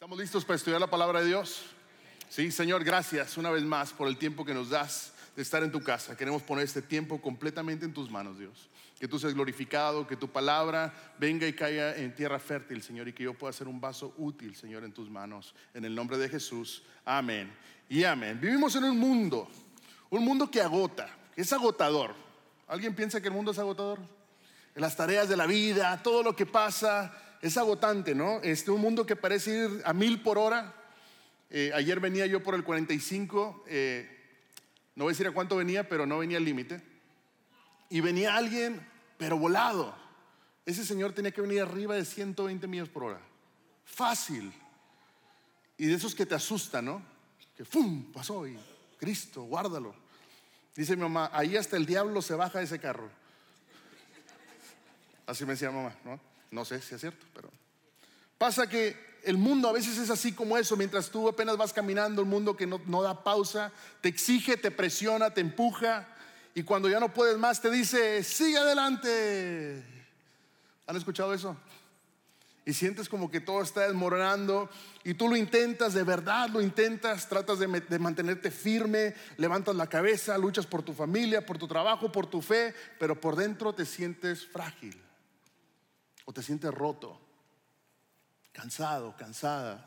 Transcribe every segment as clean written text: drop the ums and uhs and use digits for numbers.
¿Estamos listos para estudiar la palabra de Dios? Sí, Señor, gracias una vez más por el tiempo que nos das de estar en tu casa. Queremos poner este tiempo completamente en tus manos, Dios. Que tú seas glorificado, que tu palabra venga y caiga en tierra fértil, Señor, y que yo pueda ser un vaso útil, Señor, en tus manos. En el nombre de Jesús, amén y amén. Vivimos en un mundo que agota, que es agotador. ¿Alguien piensa que el mundo es agotador? Las tareas de la vida, todo lo que pasa es agotante, ¿no? Un mundo que parece ir a 1000 por hora. Ayer venía yo por el 45, no voy a decir a cuánto venía, pero no venía al límite. Y venía alguien, pero volado. Ese señor tenía que venir arriba de 120 millas por hora. Fácil. Y de esos que te asustan, ¿no? Que ¡fum! Pasó y Cristo, guárdalo. Dice mi mamá, ahí hasta el diablo se baja de ese carro. Así me decía mamá, ¿no? No sé si es cierto, pero pasa que el mundo a veces es así como eso. Mientras tú apenas vas caminando, el mundo que no da pausa, te exige, te presiona, te empuja. Y cuando ya no puedes más te dice, sigue adelante. ¿Han escuchado eso? Y sientes como que todo está desmoronando. Y tú lo intentas, de verdad lo intentas. Tratas de mantenerte firme. Levantas la cabeza, luchas por tu familia, por tu trabajo, por tu fe. Pero por dentro te sientes frágil. O te sientes roto, cansado, cansada.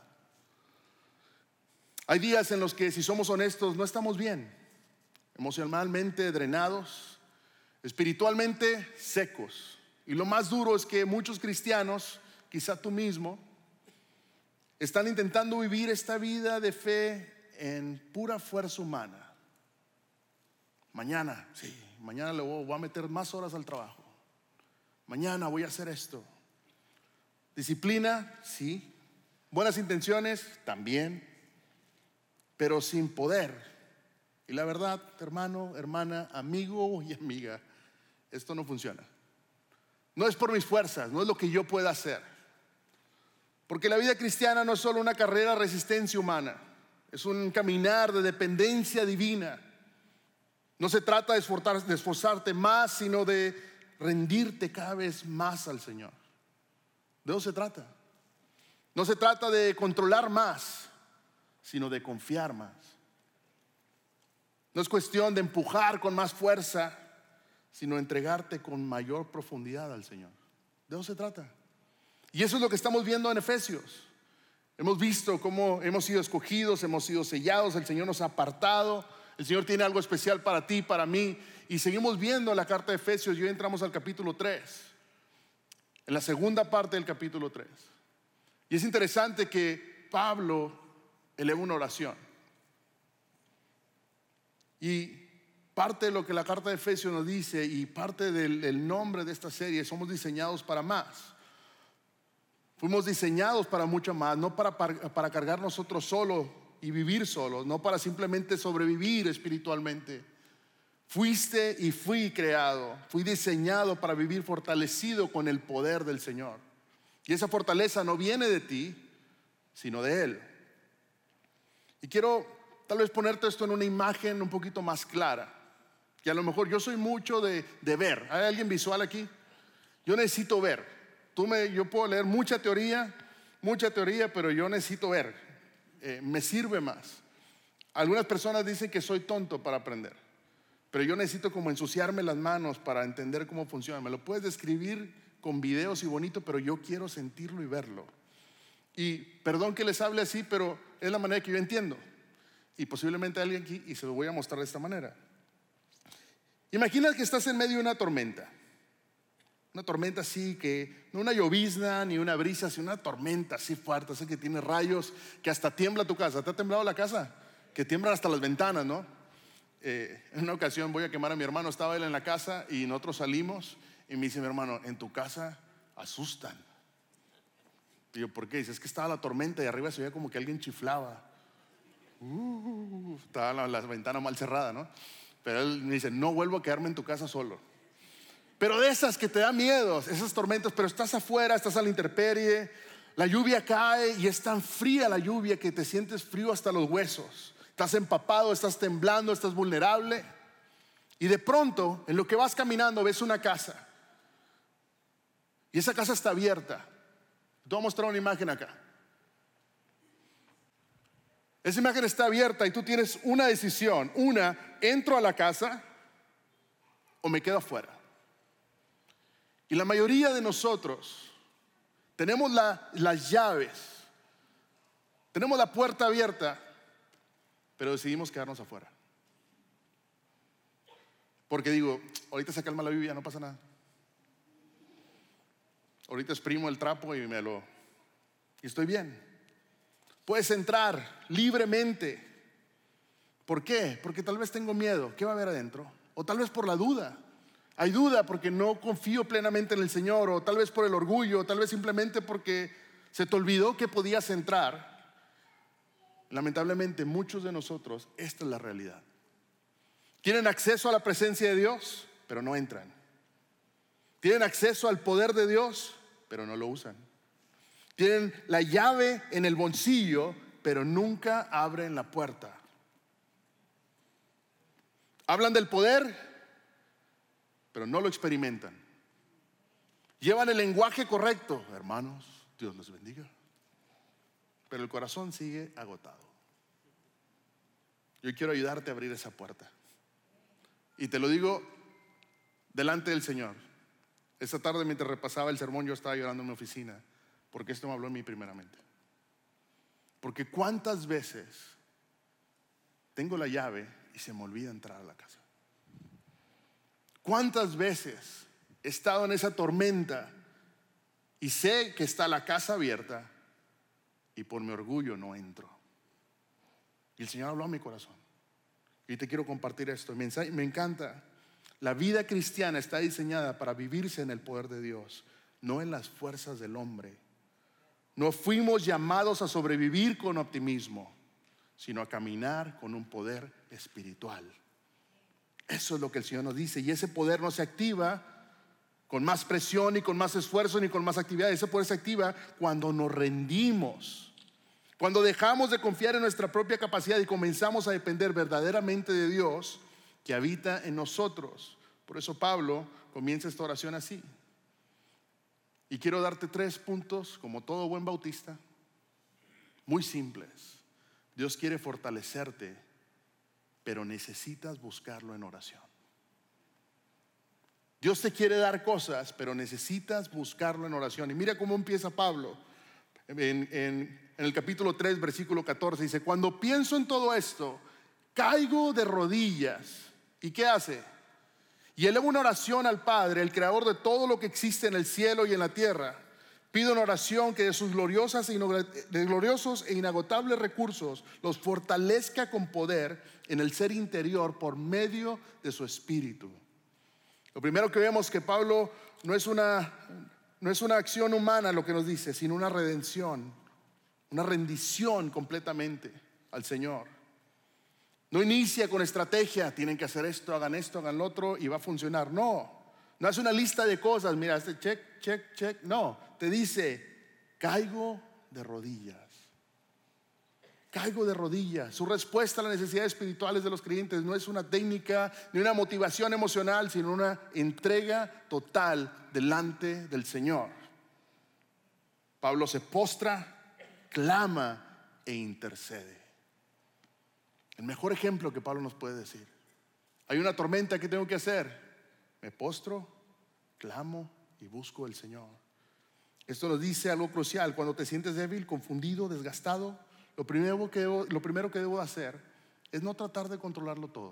Hay días en los que, si somos honestos, no estamos bien. Emocionalmente drenados, espiritualmente secos. Y lo más duro es que muchos cristianos, quizá tú mismo, están intentando vivir esta vida de fe en pura fuerza humana. Mañana le voy a meter más horas al trabajo. Mañana voy a hacer esto. Disciplina, sí. Buenas intenciones, también. Pero sin poder. Y la verdad, hermano, hermana, amigo y amiga, esto no funciona. No es por mis fuerzas, no es lo que yo pueda hacer. Porque la vida cristiana no es solo una carrera de resistencia humana. Es un caminar de dependencia divina. No se trata de esforzarte más, sino de rendirte cada vez más al Señor. De eso se trata. No se trata de controlar más, sino de confiar más. No es cuestión de empujar con más fuerza, sino entregarte con mayor profundidad al Señor. De eso se trata. Y eso es lo que estamos viendo en Efesios. Hemos visto cómo hemos sido escogidos, hemos sido sellados, el Señor nos ha apartado. El Señor tiene algo especial para ti, para mí. Y seguimos viendo la carta de Efesios y hoy entramos al capítulo 3. En la segunda parte del capítulo 3. Y es interesante que Pablo eleva una oración. Y parte de lo que la carta de Efesios nos dice y parte del nombre de esta serie, somos diseñados para más. Fuimos diseñados para mucho más, no para cargar nosotros solos y vivir solos, no para simplemente sobrevivir espiritualmente. Fuiste y fui creado, fui diseñado para vivir fortalecido con el poder del Señor. Y esa fortaleza no viene de ti, sino de Él. Y quiero tal vez ponerte esto en una imagen un poquito más clara. Que a lo mejor yo soy mucho de ver. ¿Hay alguien visual aquí? Yo necesito ver. Yo puedo leer mucha teoría, pero yo necesito ver. Me sirve más. Algunas personas dicen que soy tonto para aprender, pero yo necesito como ensuciarme las manos para entender cómo funciona. Me lo puedes describir con videos y bonito, pero yo quiero sentirlo y verlo. Y perdón que les hable así, pero es la manera que yo entiendo. Y posiblemente alguien aquí, y se lo voy a mostrar de esta manera. Imagina que estás en medio de una tormenta. Una tormenta así que, no una llovizna ni una brisa, sino una tormenta así fuerte, así que tiene rayos, que hasta tiembla tu casa. ¿Te ha temblado la casa? Que tiemblan hasta las ventanas, ¿no? En una ocasión voy a quemar a mi hermano, estaba él en la casa y nosotros salimos y me dice mi hermano, en tu casa asustan. Y yo, ¿por qué? Dice, es que estaba la tormenta y arriba se veía como que alguien chiflaba. Estaba la ventana mal cerrada, ¿no? Pero él me dice, no vuelvo a quedarme en tu casa solo. Pero de esas que te da miedo, esas tormentas, pero estás afuera, estás a la intemperie, la lluvia cae y es tan fría la lluvia que te sientes frío hasta los huesos. Estás empapado, estás temblando, estás vulnerable. Y de pronto, en lo que vas caminando, ves una casa. Y esa casa está abierta. Te voy a mostrar una imagen acá. Esa imagen está abierta y tú tienes una decisión. ¿Entro a la casa o me quedo afuera? Y la mayoría de nosotros tenemos las llaves, tenemos la puerta abierta, pero decidimos quedarnos afuera. Porque digo, ahorita se calma la lluvia, no pasa nada. Ahorita exprimo el trapo y estoy bien. Puedes entrar libremente. ¿Por qué? Porque tal vez tengo miedo. ¿Qué va a haber adentro? O tal vez por la duda. Hay duda porque no confío plenamente en el Señor, o tal vez por el orgullo, o tal vez simplemente porque se te olvidó que podías entrar. Lamentablemente, muchos de nosotros, esta es la realidad. Tienen acceso a la presencia de Dios, pero no entran. Tienen acceso al poder de Dios, pero no lo usan. Tienen la llave en el bolsillo, pero nunca abren la puerta. Hablan del poder, pero no lo experimentan. Llevan el lenguaje correcto, hermanos, Dios les bendiga, pero el corazón sigue agotado. Yo quiero ayudarte a abrir esa puerta. Y te lo digo delante del Señor. Esta tarde, mientras repasaba el sermón, yo estaba llorando en mi oficina, porque esto me habló en mí primeramente. Porque cuántas veces tengo la llave y se me olvida entrar a la casa. Cuántas veces he estado en esa tormenta y sé que está la casa abierta y por mi orgullo no entro. Y el Señor habló a mi corazón. Y te quiero compartir esto. Me encanta. La vida cristiana está diseñada para vivirse en el poder de Dios, no en las fuerzas del hombre. No fuimos llamados a sobrevivir con optimismo, sino a caminar con un poder espiritual. Eso es lo que el Señor nos dice. Y ese poder no se activa con más presión, ni con más esfuerzo, ni con más actividad. Ese poder se activa cuando nos rendimos, cuando dejamos de confiar en nuestra propia capacidad y comenzamos a depender verdaderamente de Dios que habita en nosotros. Por eso Pablo comienza esta oración así. Y quiero darte 3 puntos, como todo buen bautista, muy simples. Dios quiere fortalecerte, pero necesitas buscarlo en oración. Dios te quiere dar cosas, pero necesitas buscarlo en oración. Y mira cómo empieza Pablo en el capítulo 3, versículo 14. Dice: cuando pienso en todo esto, caigo de rodillas. ¿Y qué hace? Y elevo una oración al Padre, el creador de todo lo que existe en el cielo y en la tierra. Pido una oración que de sus gloriosos e inagotables recursos los fortalezca con poder en el ser interior por medio de su espíritu. Lo primero que vemos que Pablo no es una acción humana lo que nos dice, sino una redención, una rendición completamente al Señor. No inicia con estrategia, tienen que hacer esto, hagan lo otro y va a funcionar. No es una lista de cosas, mira, este check, check, check. No, te dice: caigo de rodillas. Caigo de rodillas. Su respuesta a las necesidades espirituales de los creyentes no es una técnica ni una motivación emocional, sino una entrega total delante del Señor. Pablo se postra, clama e intercede. El mejor ejemplo que Pablo nos puede decir. Hay una tormenta, ¿qué tengo que hacer? Me postro, clamo y busco al Señor. Esto nos dice algo crucial. Cuando te sientes débil, confundido, desgastado, lo primero que debo hacer es no tratar de controlarlo todo,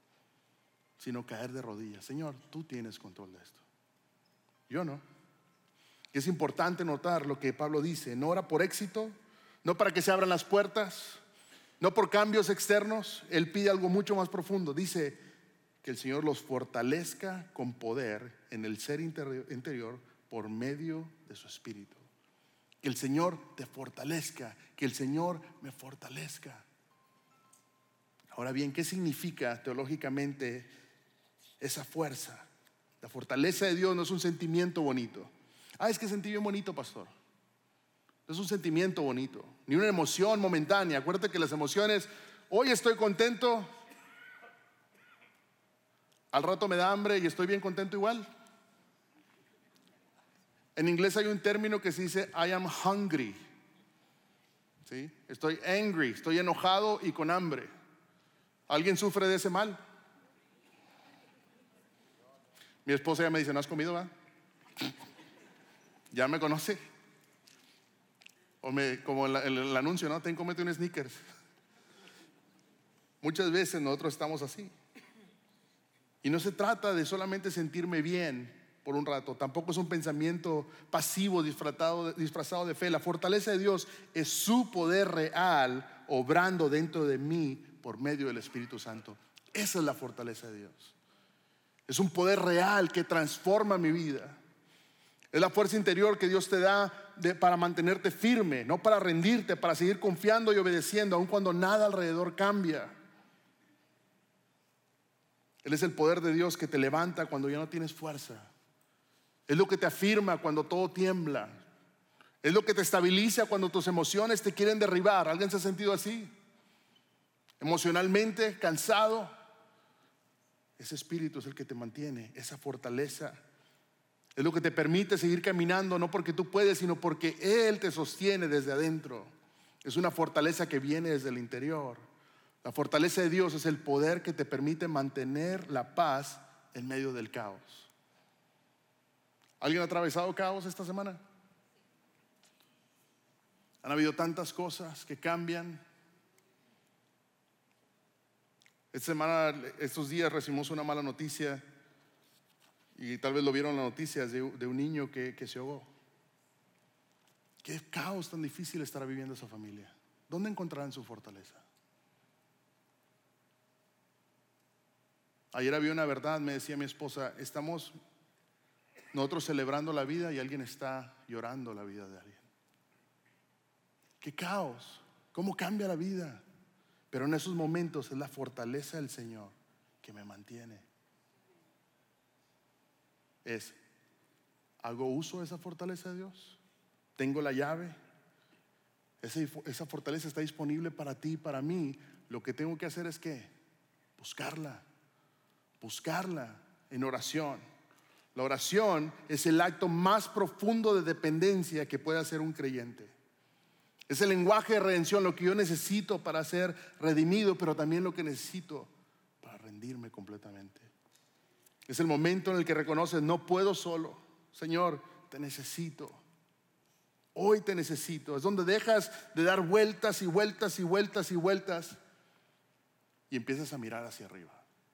sino caer de rodillas. Señor, tú tienes control de esto, yo no. Y es importante notar lo que Pablo dice: no ora por éxito, no para que se abran las puertas, no por cambios externos. Él pide algo mucho más profundo. Dice que el Señor los fortalezca con poder en el ser interior por medio de su espíritu. Que el Señor te fortalezca, que el Señor me fortalezca. Ahora bien, ¿qué significa teológicamente esa fuerza? La fortaleza de Dios no es un sentimiento bonito. Es que sentí bien bonito, pastor. No es un sentimiento bonito, ni una emoción momentánea. Acuérdate que las emociones, hoy estoy contento, al rato me da hambre y estoy bien contento igual. En inglés hay un término que se dice I am hungry. ¿sí? Estoy angry, estoy enojado y con hambre. ¿Alguien sufre de ese mal? Mi esposa ya me dice, ¿no has comido, va? Ya me conoce. Como el anuncio, ¿no? Cómete un Snickers. Muchas veces nosotros estamos así. Y no se trata de solamente sentirme bien por un rato. Tampoco es un pensamiento pasivo disfrazado de fe. La fortaleza de Dios es su poder real obrando dentro de mí por medio del Espíritu Santo. Esa es la fortaleza de Dios. Es un poder real que transforma mi vida. Es la fuerza interior que Dios te da para mantenerte firme, no para rendirte, para seguir confiando y obedeciendo, aun cuando nada alrededor cambia. Él es el poder de Dios que te levanta cuando ya no tienes fuerza. Es lo que te afirma cuando todo tiembla. Es lo que te estabiliza cuando tus emociones te quieren derribar. ¿Alguien se ha sentido así? Emocionalmente cansado. Ese espíritu es el que te mantiene, esa fortaleza. Es lo que te permite seguir caminando, no porque tú puedes, sino porque Él te sostiene desde adentro. Es una fortaleza que viene desde el interior. La fortaleza de Dios es el poder que te permite mantener la paz en medio del caos. ¿Alguien ha atravesado caos esta semana? Han habido tantas cosas que cambian. Esta semana, estos días recibimos una mala noticia. Y tal vez lo vieron en las noticias de un niño que se ahogó. Qué caos tan difícil estará viviendo esa familia. ¿Dónde encontrarán su fortaleza? Ayer había una verdad, me decía mi esposa, estamos nosotros celebrando la vida y alguien está llorando la vida de alguien. Qué caos, cómo cambia la vida. Pero en esos momentos es la fortaleza del Señor que me mantiene. ¿Hago uso de esa fortaleza de Dios? ¿Tengo la llave? Esa fortaleza está disponible para ti y para mí. Lo que tengo que hacer es ¿qué? Buscarla en oración. La oración es el acto más profundo de dependencia que puede hacer un creyente. Es el lenguaje de redención, lo que yo necesito para ser redimido, pero también lo que necesito para rendirme completamente. Es el momento en el que reconoces, no puedo solo. Señor, te necesito. Hoy te necesito. Es donde dejas de dar vueltas y vueltas y vueltas y vueltas y empiezas a mirar hacia arriba.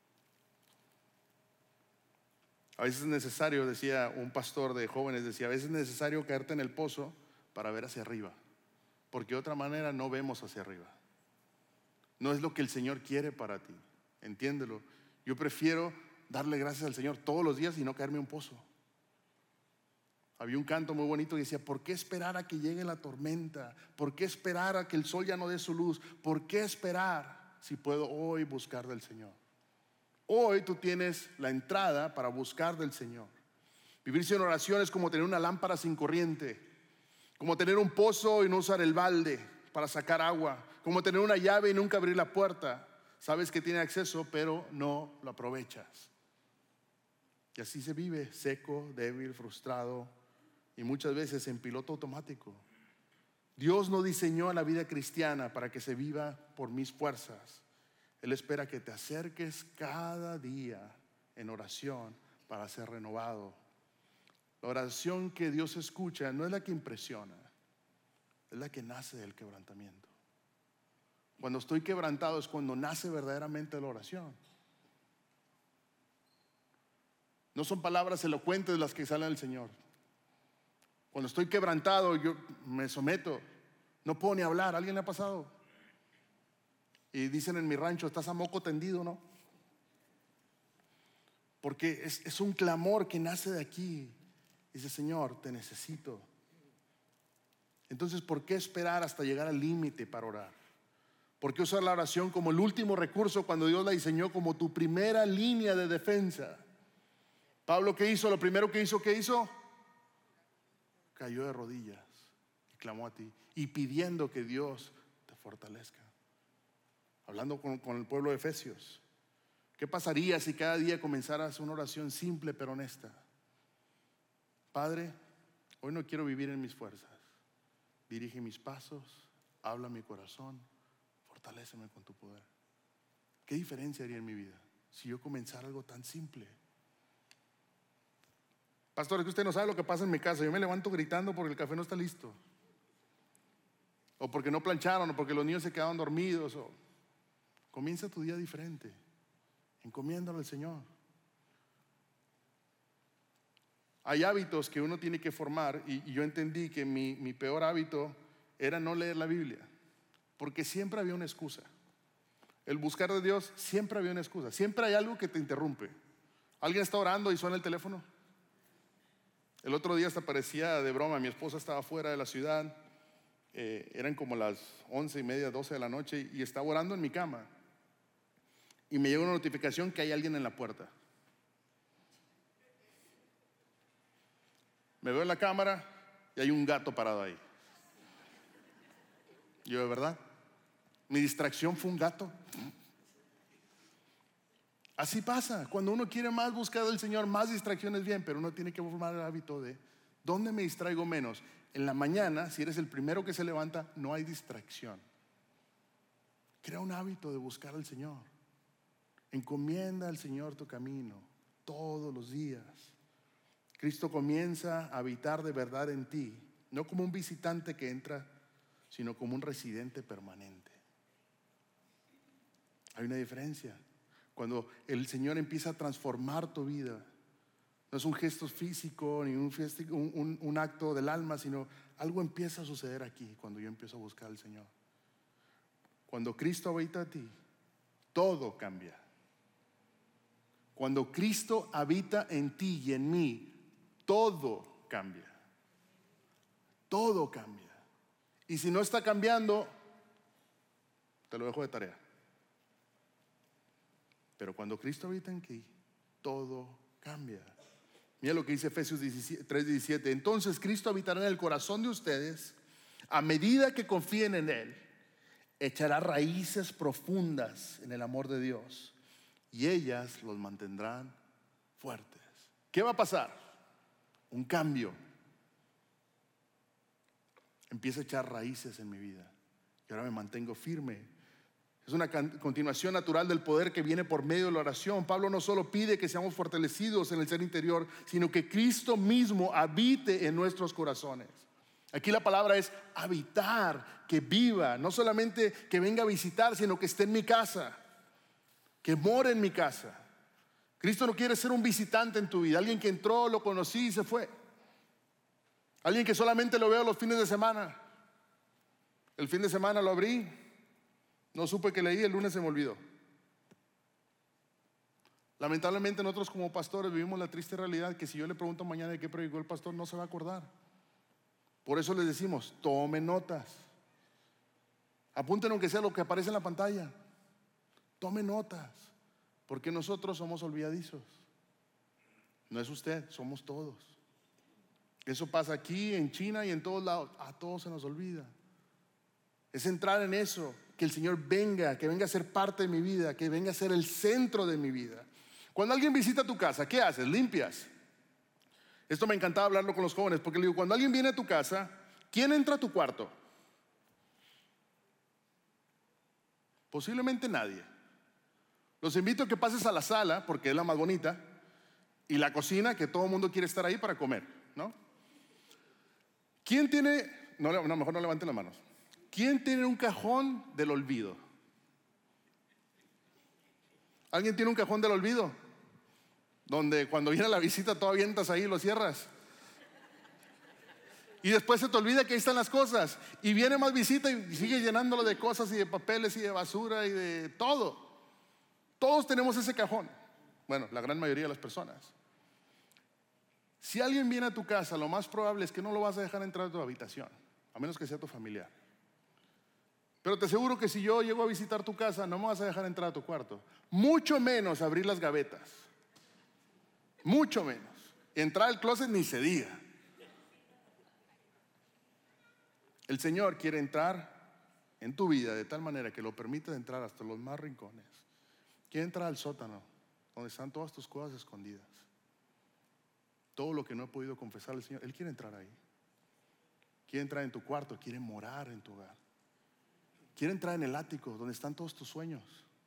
A veces es necesario, decía un pastor de jóvenes, decía, a veces es necesario caerte en el pozo para ver hacia arriba, porque de otra manera no vemos hacia arriba. No es lo que el Señor quiere para ti, entiéndelo. Yo prefiero darle gracias al Señor todos los días y no caerme en un pozo. Había un canto muy bonito que decía, ¿por qué esperar a que llegue la tormenta? ¿Por qué esperar a que el sol ya no dé su luz? ¿Por qué esperar si puedo hoy buscar del Señor? Hoy tú tienes la entrada para buscar del Señor. Vivir sin oración es como tener una lámpara sin corriente, como tener un pozo y no usar el balde para sacar agua, como tener una llave y nunca abrir la puerta. Sabes que tiene acceso, pero no lo aprovechas. Y así se vive, seco, débil, frustrado y muchas veces en piloto automático. Dios no diseñó la vida cristiana para que se viva por mis fuerzas. Él espera que te acerques cada día en oración para ser renovado. La oración que Dios escucha no es la que impresiona, es la que nace del quebrantamiento. Cuando estoy quebrantado es cuando nace verdaderamente la oración. No son palabras elocuentes las que salen del Señor. Cuando estoy quebrantado yo me someto, no puedo ni hablar. ¿A alguien le ha pasado? Y dicen en mi rancho, estás a moco tendido, ¿no? Porque es un clamor que nace de aquí. Dice, Señor, te necesito. Entonces, ¿por qué esperar hasta llegar al límite para orar? ¿Por qué usar la oración como el último recurso cuando Dios la diseñó como tu primera línea de defensa? Pablo, ¿qué hizo? Lo primero que hizo, ¿qué hizo? Cayó de rodillas y clamó a ti y pidiendo que Dios te fortalezca. Hablando con el pueblo de Efesios, ¿qué pasaría si cada día comenzaras una oración simple pero honesta? Padre, hoy no quiero vivir en mis fuerzas. Dirige mis pasos, habla a mi corazón, fortaléceme con tu poder. ¿Qué diferencia haría en mi vida si yo comenzara algo tan simple? Pastor, es que usted no sabe lo que pasa en mi casa. Yo me levanto gritando porque el café no está listo, o porque no plancharon, o porque los niños se quedaron dormidos. Comienza tu día diferente, encomiéndalo al Señor. Hay hábitos que uno tiene que formar, y yo entendí que mi peor hábito era no leer la Biblia, porque siempre había una excusa. El buscar de Dios, siempre había una excusa. Siempre hay algo que te interrumpe. Alguien está orando y suena el teléfono. El otro día hasta parecía de broma. Mi esposa estaba fuera de la ciudad. Eran como las 11:30, 12 de la noche, y estaba orando en mi cama. Y me llegó una notificación que hay alguien en la puerta. Me veo en la cámara y hay un gato parado ahí. Yo, ¿de verdad? Mi distracción fue un gato. Así pasa. Cuando uno quiere más buscar al Señor, más distracciones bien, pero uno tiene que formar el hábito de ¿dónde me distraigo menos? En la mañana, si eres el primero que se levanta, no hay distracción. Crea un hábito de buscar al Señor. Encomienda al Señor tu camino todos los días. Cristo comienza a habitar de verdad en ti, no como un visitante que entra, sino como un residente permanente. Hay una diferencia. Cuando el Señor empieza a transformar tu vida, no es un gesto físico ni un acto del alma, sino algo empieza a suceder aquí cuando yo empiezo a buscar al Señor. Cuando Cristo habita en ti, todo cambia. Cuando Cristo habita en ti y en mí, todo cambia. Todo cambia. Y si no está cambiando, te lo dejo de tarea. Pero cuando Cristo habita en ti, todo cambia. Mira lo que dice Efesios 3:17. Entonces Cristo habitará en el corazón de ustedes a medida que confíen en Él. Echará raíces profundas en el amor de Dios y ellas los mantendrán fuertes. ¿Qué va a pasar? Un cambio. Empieza a echar raíces en mi vida y ahora me mantengo firme. Es una continuación natural del poder que viene por medio de la oración. Pablo no solo pide que seamos fortalecidos en el ser interior, sino que Cristo mismo habite en nuestros corazones. Aquí la palabra es habitar, que viva, no solamente que venga a visitar, sino que esté en mi casa, que more en mi casa. Cristo no quiere ser un visitante en tu vida, alguien que entró, lo conocí y se fue. Alguien que solamente lo veo los fines de semana. El fin de semana lo abrí, no supe que leí, el lunes se me olvidó. Lamentablemente nosotros como pastores vivimos la triste realidad que si yo le pregunto mañana de qué predicó el pastor, no se va a acordar. Por eso les decimos, tomen notas. Apunten aunque sea lo que aparece en la pantalla. Tomen notas, porque nosotros somos olvidadizos. No es usted, somos todos. Eso pasa aquí, en China y en todos lados. A todos se nos olvida. Es entrar en eso, que el Señor venga, que venga a ser parte de mi vida, que venga a ser el centro de mi vida. Cuando alguien visita tu casa, ¿qué haces? Limpias. Esto me encantaba hablarlo con los jóvenes, porque le digo, cuando alguien viene a tu casa, ¿quién entra a tu cuarto? Posiblemente nadie. Los invito a que pases a la sala, porque es la más bonita, y la cocina, que todo el mundo quiere estar ahí para comer, ¿no? ¿Quién tiene, no, mejor no levanten las manos. ¿Quién tiene un cajón del olvido? ¿Alguien tiene un cajón del olvido? Donde cuando viene la visita tú avientas ahí y lo cierras. Y después se te olvida que ahí están las cosas. Y viene más visita y sigue llenándolo de cosas y de papeles y de basura y de todo. Todos tenemos ese cajón. Bueno, la gran mayoría de las personas. Si alguien viene a tu casa, lo más probable es que no lo vas a dejar entrar a tu habitación, a menos que sea tu familiar. Pero te aseguro que si yo llego a visitar tu casa, no me vas a dejar entrar a tu cuarto. Mucho menos abrir las gavetas. Mucho menos. Entrar al closet ni se diga. El Señor quiere entrar en tu vida de tal manera que lo permite entrar hasta los más rincones. Quiere entrar al sótano, donde están todas tus cosas escondidas. Todo lo que no he podido confesar al Señor, Él quiere entrar ahí. Quiere entrar en tu cuarto, quiere morar en tu hogar. quiere entrar en el ático donde están todos tus sueños.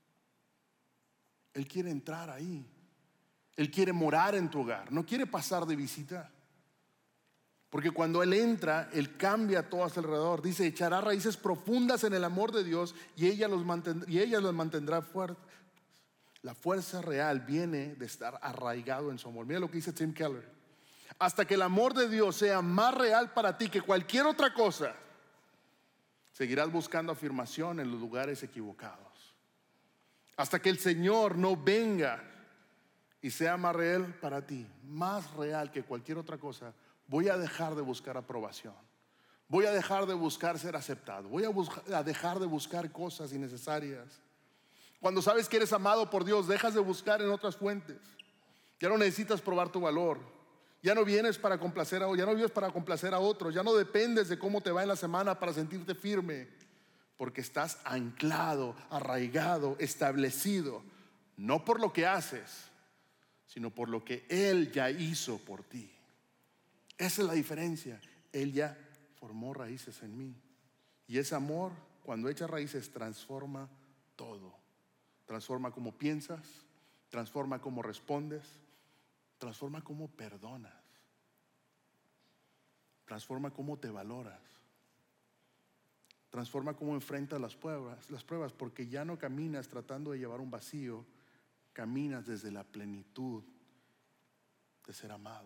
Él quiere entrar ahí. Él quiere morar en tu hogar, no quiere pasar de visita. Porque cuando Él entra, Él cambia todo a su alrededor. Dice, echará raíces profundas en el amor de Dios y ella los mantendrá fuertes. La fuerza real viene de estar arraigado en su amor. Mira lo que dice Tim Keller. Hasta que el amor de Dios sea más real para ti que cualquier otra cosa, seguirás buscando afirmación en los lugares equivocados. Hasta que el Señor no venga y sea más real para ti, más real que cualquier otra cosa, voy a dejar de buscar aprobación. Voy a dejar de buscar ser aceptado. Voy a dejar de buscar cosas innecesarias. Cuando sabes que eres amado por Dios, dejas de buscar en otras fuentes. Ya no necesitas probar tu valor. Ya no vienes para complacer ya no vives para complacer a otros. Ya no dependes de cómo te va en la semana para sentirte firme. Porque estás anclado, arraigado, establecido. No por lo que haces, sino por lo que Él ya hizo por ti. Esa es la diferencia. Él ya formó raíces en mí. Y ese amor, cuando echa raíces, transforma todo. Transforma cómo piensas, transforma cómo respondes, transforma cómo perdonas, transforma cómo te valoras, transforma cómo enfrentas las pruebas, porque ya no caminas tratando de llevar un vacío, caminas desde la plenitud de ser amado.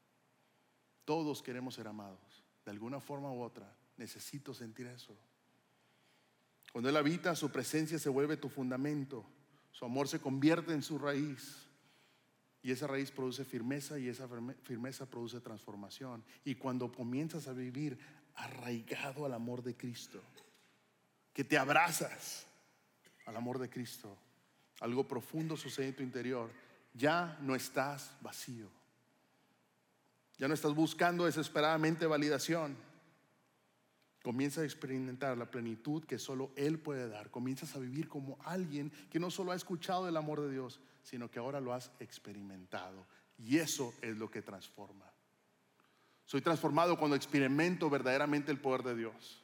Todos queremos ser amados, de alguna forma u otra. Necesito sentir eso. Cuando Él habita, su presencia se vuelve tu fundamento. Su amor se convierte en su raíz. Y esa raíz produce firmeza, y esa firmeza produce transformación. Y cuando comienzas a vivir arraigado al amor de Cristo, que te abrazas al amor de Cristo, algo profundo sucede en tu interior. Ya no estás vacío. Ya no estás buscando desesperadamente validación. Comienzas a experimentar la plenitud que solo Él puede dar. Comienzas a vivir como alguien que no solo ha escuchado del amor de Dios, sino que ahora lo has experimentado. Y eso es lo que transforma. Soy transformado cuando experimento verdaderamente el poder de Dios.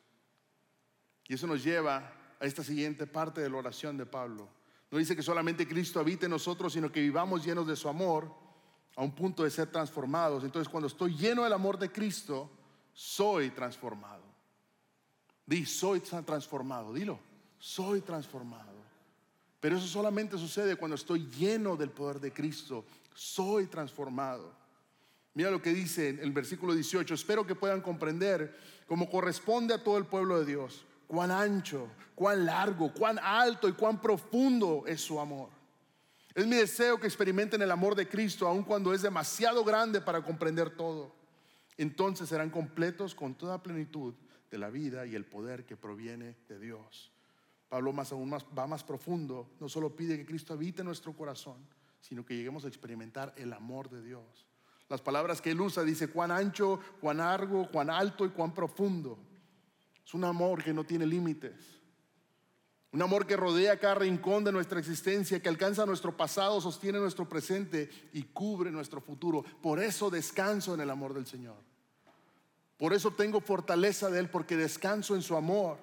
Y eso nos lleva a esta siguiente parte de la oración de Pablo. No dice que solamente Cristo habite en nosotros, sino que vivamos llenos de su amor a un punto de ser transformados. Entonces, cuando estoy lleno del amor de Cristo, soy transformado. Di, soy transformado. Dilo, soy transformado. Pero eso solamente sucede cuando estoy lleno del poder de Cristo. Soy transformado. Mira lo que dice en el versículo 18. Espero que puedan comprender, como corresponde a todo el pueblo de Dios, cuán ancho, cuán largo, cuán alto y cuán profundo es su amor. Es mi deseo que experimenten el amor de Cristo, aun cuando es demasiado grande para comprender todo. Entonces serán completos con toda plenitud de la vida y el poder que proviene de Dios. Pablo va más profundo. No solo pide que Cristo habite en nuestro corazón, sino que lleguemos a experimentar el amor de Dios. Las palabras que él usa, dice cuán ancho, cuán largo, cuán alto y cuán profundo. Es un amor que no tiene límites. Un amor que rodea cada rincón de nuestra existencia, que alcanza nuestro pasado, sostiene nuestro presente y cubre nuestro futuro. Por eso descanso en el amor del Señor. Por eso tengo fortaleza de Él, porque descanso en su amor.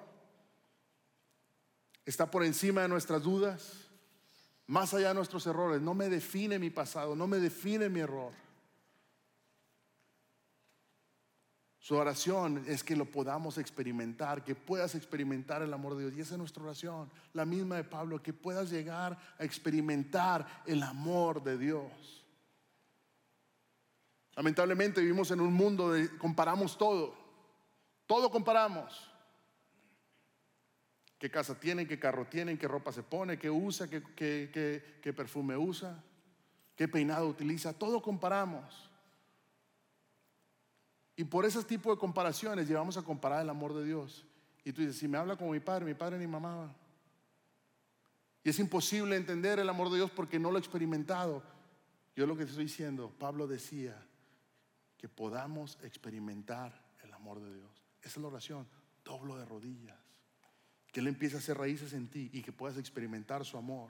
Está por encima de nuestras dudas, más allá de nuestros errores. No me define mi pasado, no me define mi error. Su oración es que lo podamos experimentar, que puedas experimentar el amor de Dios. Y esa es nuestra oración, la misma de Pablo, que puedas llegar a experimentar el amor de Dios. Lamentablemente vivimos en un mundo de comparamos todo comparamos. ¿Qué casa tienen? ¿Qué carro tienen? ¿Qué ropa se pone? ¿Qué usa? ¿Qué perfume usa? ¿Qué peinado utiliza? Todo comparamos. Y por ese tipo de comparaciones llevamos a comparar el amor de Dios. Y tú dices, si me habla como mi padre ni mamá. Y es imposible entender el amor de Dios porque no lo he experimentado. Yo lo que te estoy diciendo, Pablo decía que podamos experimentar el amor de Dios. Esa es la oración, doblo de rodillas. Que Él empiece a hacer raíces en ti y que puedas experimentar su amor.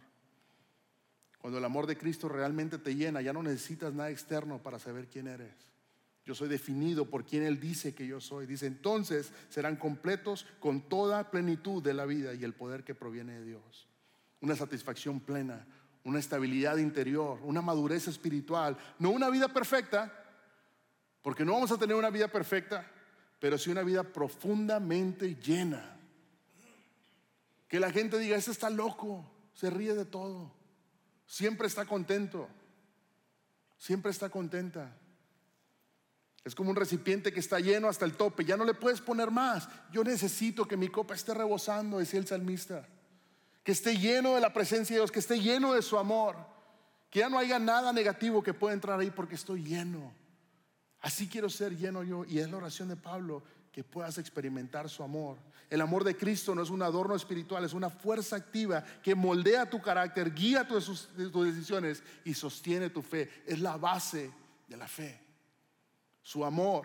Cuando el amor de Cristo realmente te llena, ya no necesitas nada externo para saber quién eres. Yo soy definido por quien Él dice que yo soy. Dice, entonces serán completos con toda plenitud de la vida y el poder que proviene de Dios. Una satisfacción plena, una estabilidad interior, una madurez espiritual. No una vida perfecta, porque no vamos a tener una vida perfecta, pero sí una vida profundamente llena. Que la gente diga, ese está loco, se ríe de todo, siempre está contento, siempre está contenta. Es como un recipiente que está lleno hasta el tope, ya no le puedes poner más. Yo necesito que mi copa esté rebosando, decía el salmista. Que esté lleno de la presencia de Dios, que esté lleno de su amor. Que ya no haya nada negativo que pueda entrar ahí porque estoy lleno. Así quiero ser lleno yo. Y es la oración de Pablo, que puedas experimentar su amor. El amor de Cristo no es un adorno espiritual, es una fuerza activa que moldea tu carácter, guía tus decisiones y sostiene tu fe. Es la base de la fe. Su amor.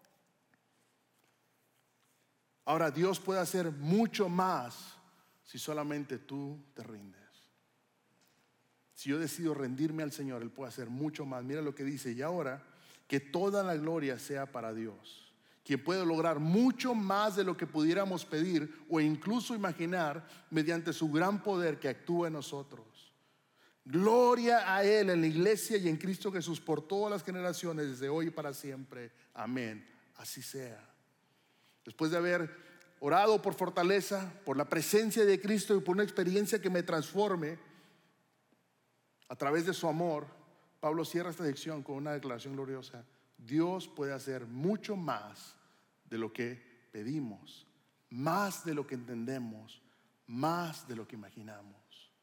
Ahora, Dios puede hacer mucho más si solamente tú te rindes. Si yo decido rendirme al Señor, Él puede hacer mucho más. Mira lo que dice: y ahora que toda la gloria sea para Dios, quien puede lograr mucho más de lo que pudiéramos pedir o incluso imaginar mediante su gran poder que actúa en nosotros. Gloria a Él en la iglesia y en Cristo Jesús por todas las generaciones, desde hoy y para siempre. Amén. Así sea. Después de haber orado por fortaleza, por la presencia de Cristo y por una experiencia que me transforme a través de su amor, Pablo cierra esta sección con una declaración gloriosa: Dios puede hacer mucho más de lo que pedimos, más de lo que entendemos, más de lo que imaginamos.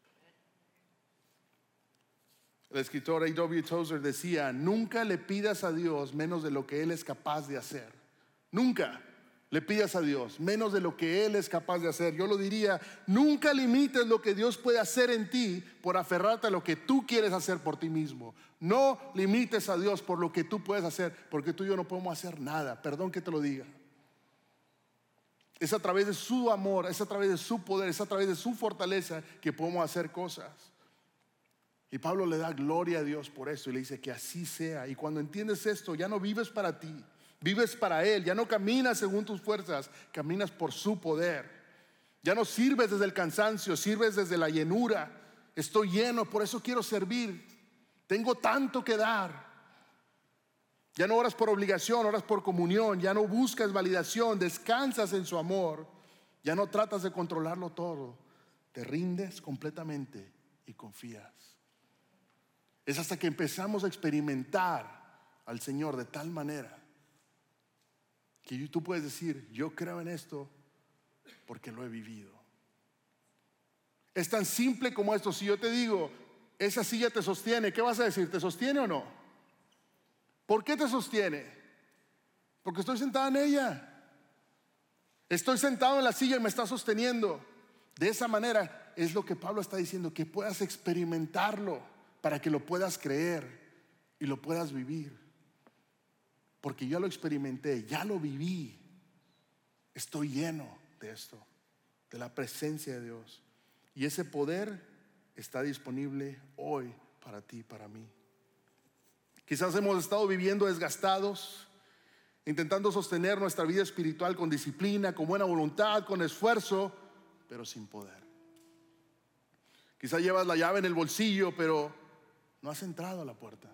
El escritor A.W. Tozer decía: nunca le pidas a Dios menos de lo que Él es capaz de hacer. Nunca le pidas a Dios menos de lo que Él es capaz de hacer. Yo lo diría: nunca limites lo que Dios puede hacer en ti por aferrarte a lo que tú quieres hacer por ti mismo. No limites a Dios por lo que tú puedes hacer, porque tú y yo no podemos hacer nada. Perdón que te lo diga. Es a través de su amor, es a través de su poder, es a través de su fortaleza que podemos hacer cosas. Y Pablo le da gloria a Dios por eso y le dice que así sea. Y cuando entiendes esto, ya no vives para ti, vives para Él. Ya no caminas según tus fuerzas, caminas por su poder. Ya no sirves desde el cansancio, sirves desde la llenura. Estoy lleno, por eso quiero servir. Tengo tanto que dar. Ya no oras por obligación, oras por comunión. Ya no buscas validación, descansas en su amor. Ya no tratas de controlarlo todo. Te rindes completamente y confías. Es hasta que empezamos a experimentar al Señor de tal manera que tú puedes decir: yo creo en esto porque lo he vivido. Es tan simple como esto. Si yo te digo, esa silla te sostiene, ¿qué vas a decir? ¿Te sostiene o no? ¿Por qué te sostiene? Porque estoy sentado en ella. Estoy sentado en la silla y me está sosteniendo. De esa manera es lo que Pablo está diciendo, que puedas experimentarlo para que lo puedas creer y lo puedas vivir. Porque yo lo experimenté, ya lo viví. Estoy lleno de esto, de la presencia de Dios. Y ese poder está disponible hoy para ti, para mí. Quizás hemos estado viviendo desgastados, intentando sostener nuestra vida espiritual con disciplina, con buena voluntad, con esfuerzo, pero sin poder. Quizás llevas la llave en el bolsillo, pero no has entrado a la puerta.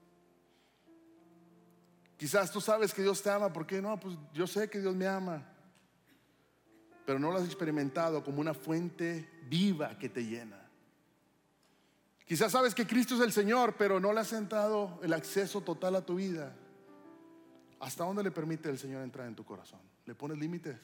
Quizás tú sabes que Dios te ama. ¿Por qué no? Pues yo sé que Dios me ama, pero no lo has experimentado como una fuente viva que te llena. Quizás sabes que Cristo es el Señor, pero no le has entrado el acceso total a tu vida. ¿Hasta dónde le permite el Señor entrar en tu corazón? ¿Le pones límites?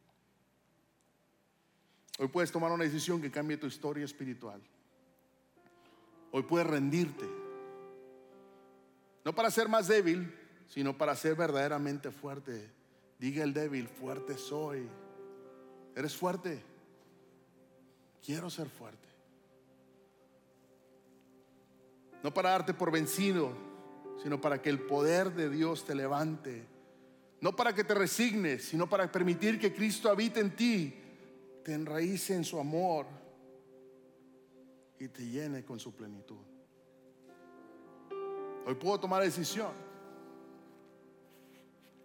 Hoy puedes tomar una decisión que cambie tu historia espiritual. Hoy puedes rendirte, no para ser más débil, sino para ser verdaderamente fuerte. Diga el débil: fuerte soy. ¿Eres fuerte? Quiero ser fuerte. No para darte por vencido, sino para que el poder de Dios te levante. No para que te resignes, sino para permitir que Cristo habite en ti, te enraíce en su amor y te llene con su plenitud. Hoy puedo tomar la decisión.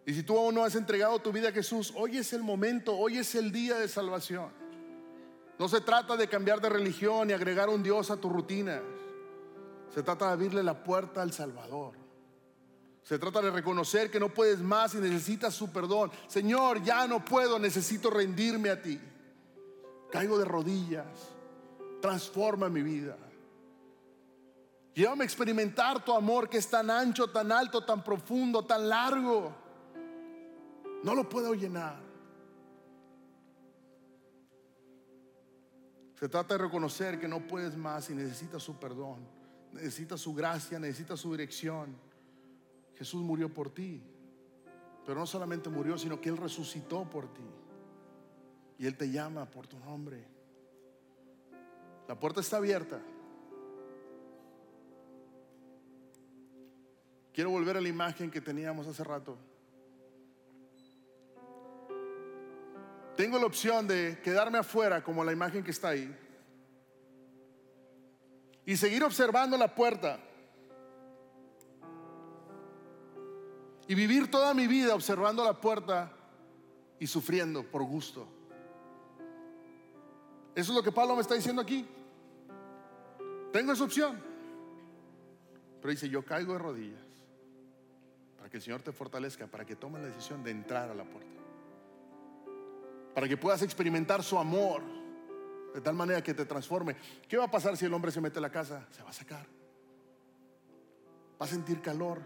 Y si tú aún no has entregado tu vida a Jesús, hoy es el momento, hoy es el día de salvación. No se trata de cambiar de religión y agregar un Dios a tu rutina. Se trata de abrirle la puerta al Salvador. Se trata de reconocer que no puedes más y necesitas su perdón. Señor, ya no puedo, necesito rendirme a ti. Caigo de rodillas, transforma mi vida. Llévame a experimentar tu amor, que es tan ancho, tan alto, tan profundo, tan largo. No lo puedo llenar. Se trata de reconocer que no puedes más y necesitas su perdón, necesitas su gracia, necesitas su dirección. Jesús murió por ti, pero no solamente murió, sino que Él resucitó por ti. Y Él te llama por tu nombre. La puerta está abierta. Quiero volver a la imagen que teníamos hace rato. Tengo la opción de quedarme afuera como la imagen que está ahí y seguir observando la puerta y vivir toda mi vida observando la puerta y sufriendo por gusto. Eso es lo que Pablo me está diciendo aquí. Tengo esa opción, pero dice: yo caigo de rodillas para que el Señor te fortalezca, para que tomes la decisión de entrar a la puerta, para que puedas experimentar su amor de tal manera que te transforme. ¿Qué va a pasar si el hombre se mete a la casa? Se va a sacar, va a sentir calor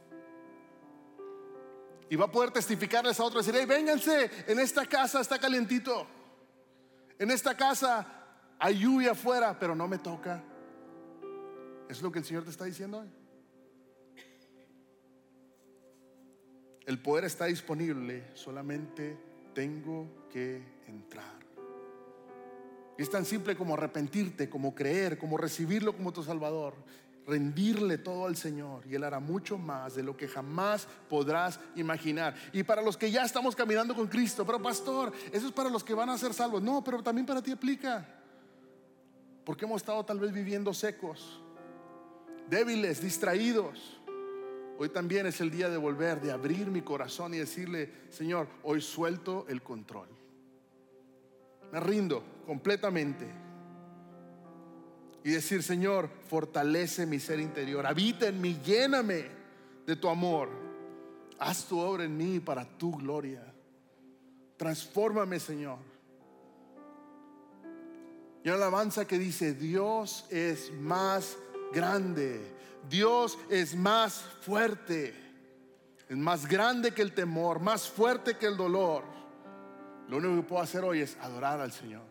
y va a poder testificarles a otros, decir: hey, vénganse, en esta casa está calientito, en esta casa hay lluvia afuera, pero no me toca. ¿Es lo que el Señor te está diciendo hoy? El poder está disponible, solamente tengo que entrar. Es tan simple como arrepentirte, como creer, como recibirlo como tu Salvador, rendirle todo al Señor, y Él hará mucho más de lo que jamás podrás imaginar. Y para los que ya estamos caminando con Cristo: pero pastor, eso es para los que van a ser salvos. No, pero también para ti aplica, porque hemos estado tal vez viviendo secos, débiles, distraídos. Hoy también es el día de volver, de abrir mi corazón y decirle: Señor, hoy suelto el control, me rindo completamente, y decir: Señor, fortalece mi ser interior, habita en mí, lléname de tu amor, haz tu obra en mí para tu gloria, transfórmame, Señor. Y una alabanza que dice: Dios es más grande, Dios es más fuerte, es más grande que el temor, más fuerte que el dolor. Lo único que puedo hacer hoy es adorar al Señor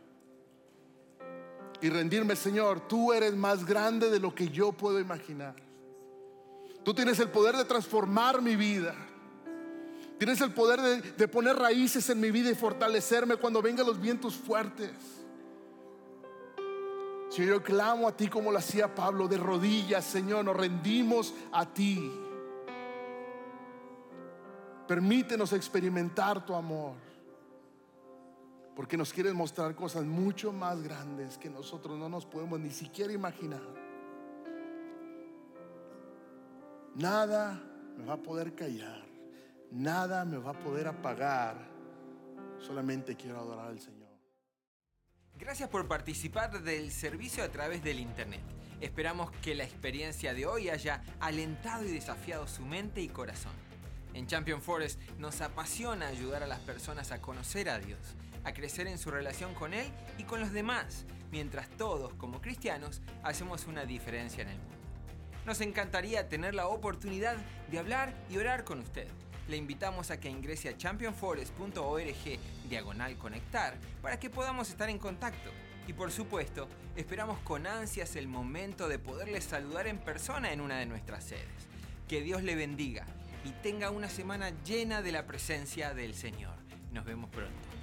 y rendirme. Señor, tú eres más grande de lo que yo puedo imaginar. Tú tienes el poder de transformar mi vida. Tienes el poder de poner raíces en mi vida y fortalecerme cuando vengan los vientos fuertes. Señor, yo clamo a ti como lo hacía Pablo, de rodillas. Señor, nos rendimos a ti. Permítenos experimentar tu amor, porque nos quieres mostrar cosas mucho más grandes que nosotros no nos podemos ni siquiera imaginar. Nada me va a poder callar, nada me va a poder apagar. Solamente quiero adorar al Señor. Gracias por participar del servicio a través del internet. Esperamos que la experiencia de hoy haya alentado y desafiado su mente y corazón. En Champion Forest nos apasiona ayudar a las personas a conocer a Dios, a crecer en su relación con Él y con los demás, mientras todos, como cristianos, hacemos una diferencia en el mundo. Nos encantaría tener la oportunidad de hablar y orar con usted. Le invitamos a que ingrese a championforest.org/conectar para que podamos estar en contacto. Y por supuesto, esperamos con ansias el momento de poderle saludar en persona en una de nuestras sedes. Que Dios le bendiga y tenga una semana llena de la presencia del Señor. Nos vemos pronto.